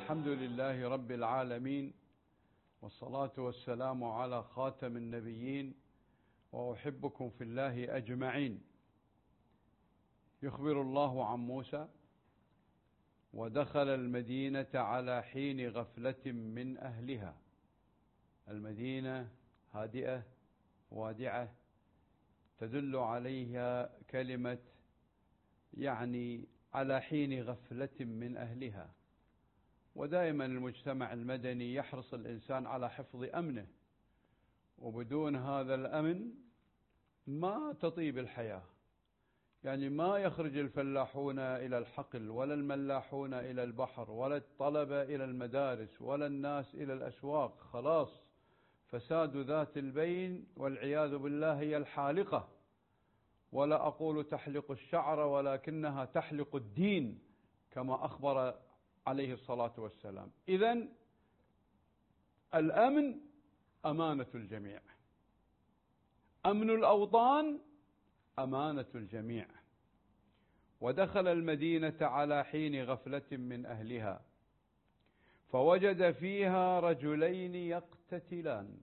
الحمد لله رب العالمين، والصلاة والسلام على خاتم النبيين، وأحبكم في الله أجمعين. يخبر الله عن موسى: ودخل المدينة على حين غفلة من أهلها. المدينة هادئة وادعة، تدل عليها كلمة على حين غفلة من أهلها. ودائما المجتمع المدني يحرص الإنسان على حفظ أمنه، وبدون هذا الأمن ما تطيب الحياة. ما يخرج الفلاحون إلى الحقل، ولا الملاحون إلى البحر، ولا الطلبة إلى المدارس، ولا الناس إلى الأسواق. خلاص، فساد ذات البين والعياذ بالله هي الحالقة. ولا أقول تحلق الشعر، ولكنها تحلق الدين، كما أخبر عليه الصلاة والسلام. إذن الأمن أمانة الجميع، أمن الأوطان أمانة الجميع. ودخل المدينة على حين غفلة من أهلها، فوجد فيها رجلين يقتتلان.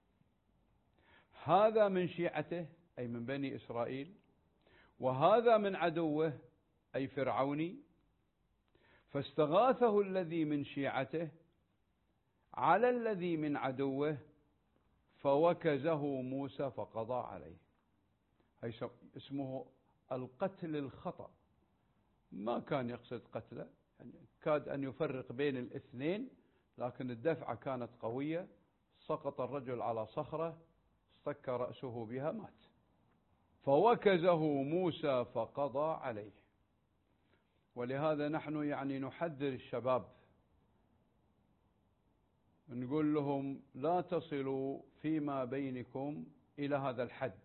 هذا من شيعته أي من بني إسرائيل، وهذا من عدوه أي فرعوني. فاستغاثه الذي من شيعته على الذي من عدوه، فوكزه موسى فقضى عليه. هي اسمه القتل الخطأ، ما كان يقصد قتله، كاد أن يفرق بين الاثنين، لكن الدفعة كانت قوية. سقط الرجل على صخرة، اصطك رأسه بها، مات. فوكزه موسى فقضى عليه. ولهذا نحن نحذر الشباب، نقول لهم: لا تصلوا فيما بينكم إلى هذا الحد.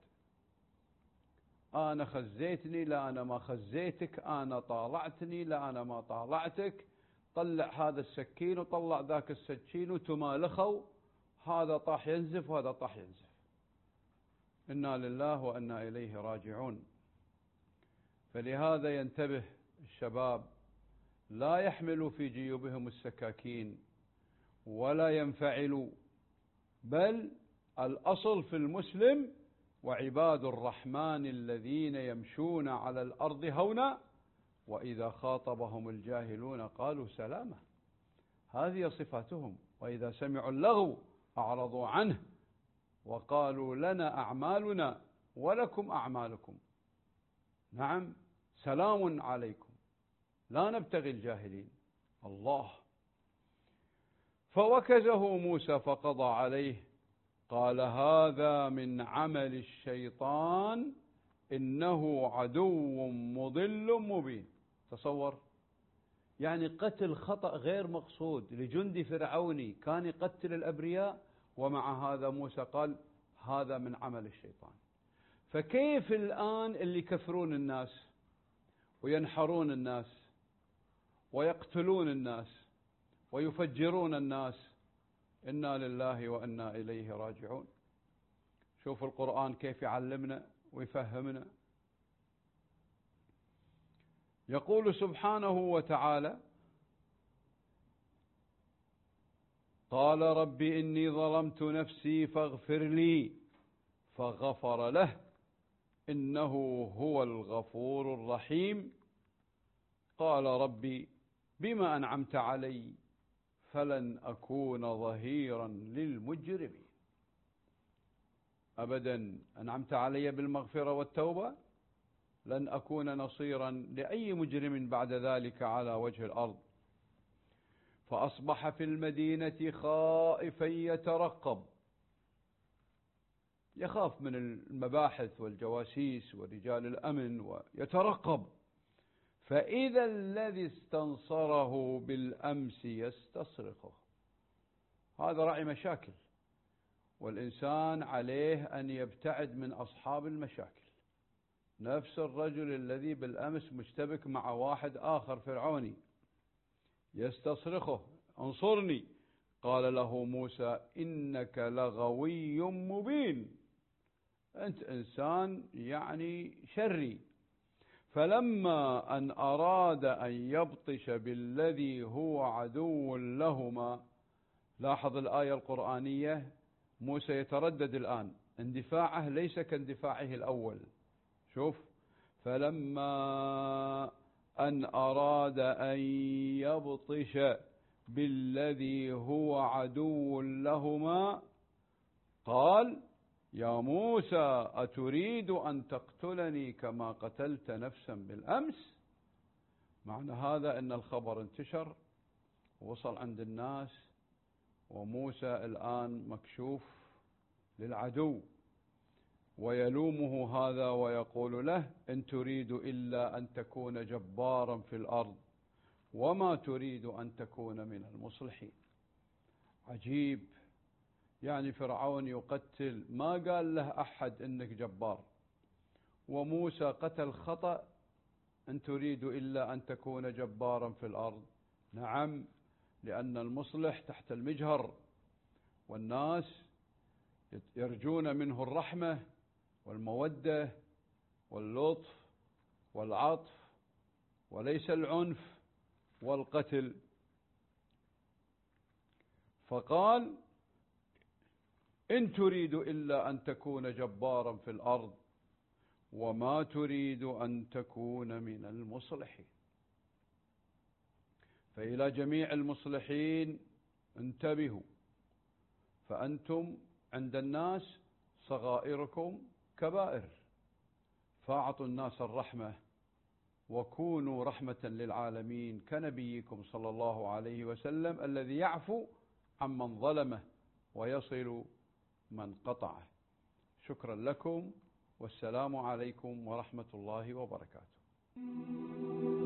أنا خزيتني، لا أنا ما خزيتك، أنا طالعتني، لا أنا ما طالعتك، طلع هذا السكين وطلع ذاك السكين، وتمالخوا، هذا طاح ينزف وهذا طاح ينزف. إنا لله وإنا إليه راجعون. فلهذا ينتبه الشباب، لا يحملوا في جيوبهم السكاكين ولا ينفعلوا، بل الأصل في المسلم: وعباد الرحمن الذين يمشون على الأرض هونا وإذا خاطبهم الجاهلون قالوا سلاما. هذه صفاتهم. وإذا سمعوا اللغو أعرضوا عنه وقالوا لنا أعمالنا ولكم أعمالكم. نعم، سلام عليكم، لا نبتغي الجاهلين. الله. فوكزه موسى فقضى عليه، قال: هذا من عمل الشيطان إنه عدو مضل مبين. تصور، قتل خطأ غير مقصود لجندي فرعوني كان يقتل الأبرياء، ومع هذا موسى قال: هذا من عمل الشيطان. فكيف الآن اللي يكفرون الناس وينحرون الناس ويقتلون الناس ويفجرون الناس؟ إنا لله وإنا إليه راجعون. شوفوا القرآن كيف يعلمنا ويفهمنا. يقول سبحانه وتعالى: قال رب إني ظلمت نفسي فاغفر لي، فغفر له إنه هو الغفور الرحيم. قال ربي بما أنعمت علي فلن أكون ظهيرا للمجرمين. أبدا، أنعمت علي بالمغفرة والتوبة، لن أكون نصيرا لأي مجرم بعد ذلك على وجه الأرض. فأصبح في المدينة خائفا يترقب، يخاف من المباحث والجواسيس ورجال الأمن ويترقب. فإذا الذي استنصره بالأمس يستصرخه. هذا راعي مشاكل، والإنسان عليه أن يبتعد من أصحاب المشاكل. نفس الرجل الذي بالأمس مشتبك مع واحد آخر فرعوني يستصرخه: انصرني. قال له موسى: إنك لغوي مبين، أنت إنسان شري. فلما أن أراد أن يبطش بالذي هو عدو لهما. لاحظ الآية القرآنية، موسى يتردد الآن، اندفاعه ليس كاندفاعه الأول. شوف، فلما أن أراد أن يبطش بالذي هو عدو لهما قال يا موسى أتريد أن تقتلني كما قتلت نفسا بالأمس. معنى هذا أن الخبر انتشر ووصل عند الناس، وموسى الآن مكشوف للعدو، ويلومه هذا ويقول له إن تريد إلا أن تكون جبارا في الأرض وما تريد أن تكون من المصلحين. عجيب، يعني فرعون يقتل، ما قال له أحد إنك جبار، وموسى قتل خطأ، إن تريد إلا أن تكون جبارا في الأرض. نعم، لأن المصلح تحت المجهر، والناس يرجون منه الرحمة والمودة واللطف والعطف، وليس العنف والقتل. فقال إن تريد إلا أن تكون جبارا في الأرض وما تريد أن تكون من المصلحين. فإلى جميع المصلحين انتبهوا، فأنتم عند الناس صغائركم كبائر، فاعطوا الناس الرحمة وكونوا رحمة للعالمين كنبيكم صلى الله عليه وسلم الذي يعفو عمن ظلمه ويصل من قطعه. شكرا لكم، والسلام عليكم ورحمة الله وبركاته.